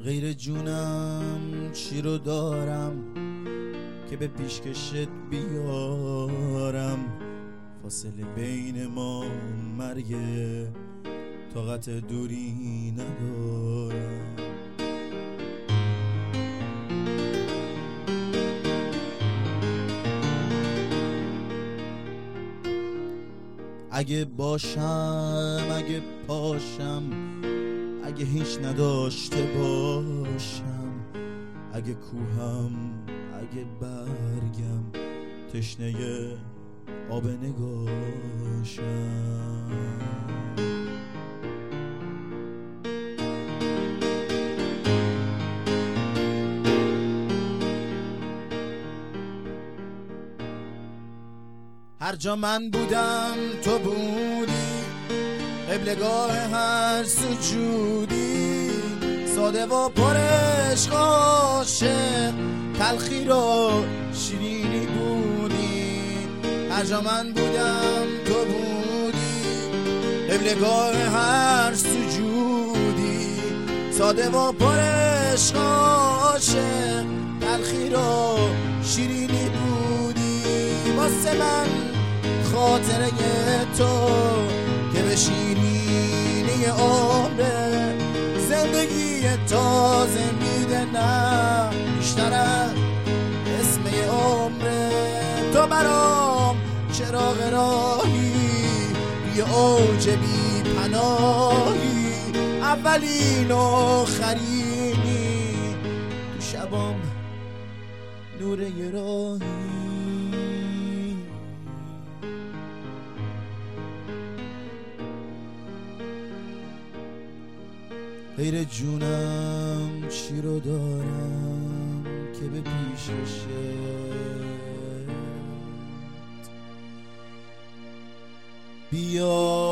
غیر جونم چی رو دارم که به پیشکشت بیارم. فاصله بین ما مرگه، طاقت دوری ندارم. اگه باشم، اگه پاشم، اگه هیچ نداشته باشم، اگه کوهم، اگه برگم، تشنه آب نگاشم. هر جا من بودم تو بودی، قبلگاه هر سجودی، ساده و پر عشق عاشق، تلخی رو شیرینی بودی. هر جا من بودم تو بودی، قبلگاه هر سجودی، ساده و پر عشق عاشق، تلخی رو شیرینی بودی. واسه من خاطره تو که به شیرینی عمره، زندگی تازه میده، نه بیشتر از اسم عمره. تو برام چراغ راهی، بی اوج بی پناهی، اولین و آخرینی، تو شبام نور یه راهی. غیر جونم چی رو دارم که به پیشکشت بیا